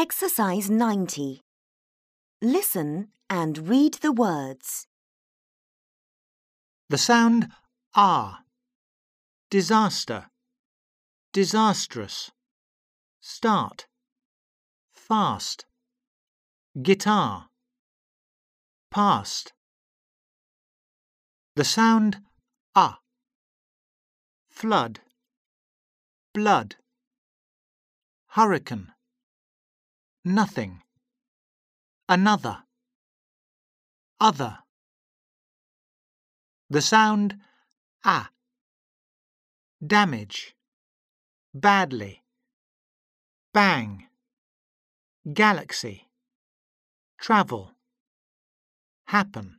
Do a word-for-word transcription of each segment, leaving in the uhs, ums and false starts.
Exercise ninety. Listen and read the words. The sound ah. Disaster, disastrous, start, fast, guitar, past. The sound ah. Flood, blood, hurricane, nothing, another, other. The sound ah. Damage, badly, bang, galaxy, travel, happen.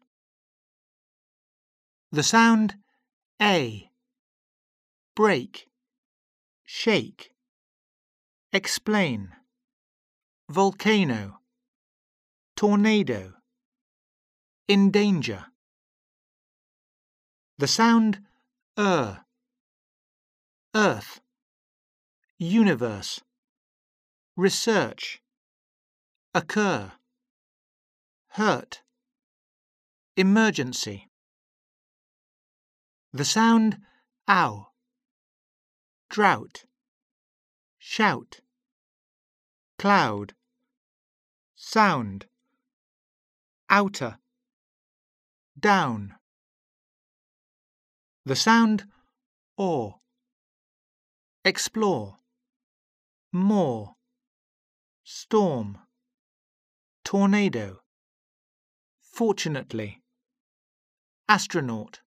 The sound a. Break, shake, explain, volcano, tornado, in danger. The sound er. Earth, universe, research, occur, hurt, emergency. The sound ow. Drought, shout, cloud, sound, outer, down. The sound or. Explore, more, storm, tornado, fortunately, astronaut.